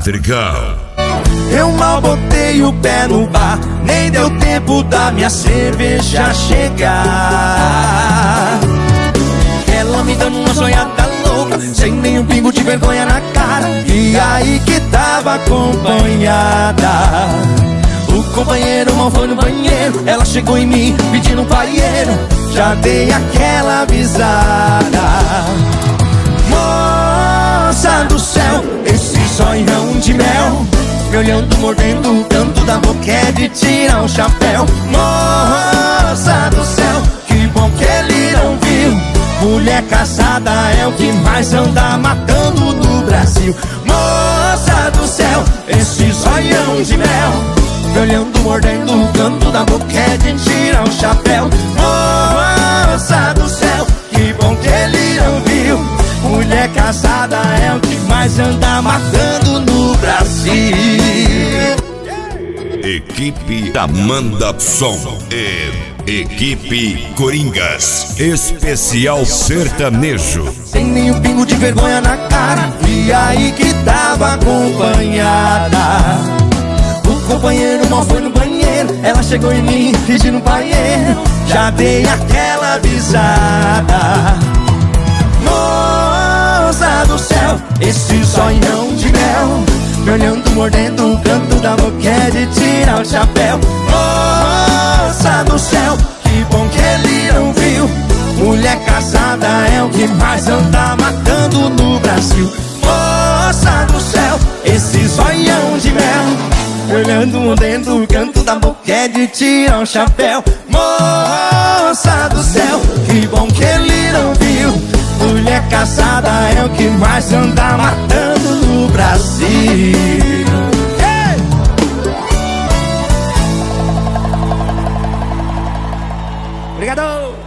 Madrigal. Eu mal botei o pé no bar, nem deu tempo da minha cerveja chegar. Ela me dando uma sonhada louca, sem nenhum pingo de vergonha na cara. E aí que tava acompanhada. O companheiro mal foi no banheiro, ela chegou em mim pedindo um paieiro. Já dei aquela avisada. Moça do céu, esse sonhão de mel, me olhando, mordendo o canto da boca, é de tirar o chapéu. Moça do céu, que bom que ele não viu. Mulher casada é o que mais anda matando no Brasil. Moça do céu, esse zoião de mel, me olhando, mordendo o canto da boca, é de tirar o chapéu. Moça do céu, que bom que ele não viu. Mulher casada é o que mais anda matando no Brasil. Equipe Amanda Som e Equipe Coringas, especial sertanejo. Sem nenhum pingo de vergonha na cara, e aí que tava acompanhada. O companheiro mal foi no banheiro, ela chegou em mim pedindo um paieiro. Já dei aquela avisada. Moça do céu, esse sonhão de mel, me olhando, mordendo o canto da boca, é de tirar o chapéu. Moça do céu, que bom que ele não viu. Mulher casada é o que mais anda matando no Brasil. Moça do céu, esse zoião de mel, me olhando, mordendo o canto da boca, é de tirar o chapéu. Moça do céu, que bom que ele não viu. Mulher casada é o que mais anda matando no Brasil. Hey! Obrigado!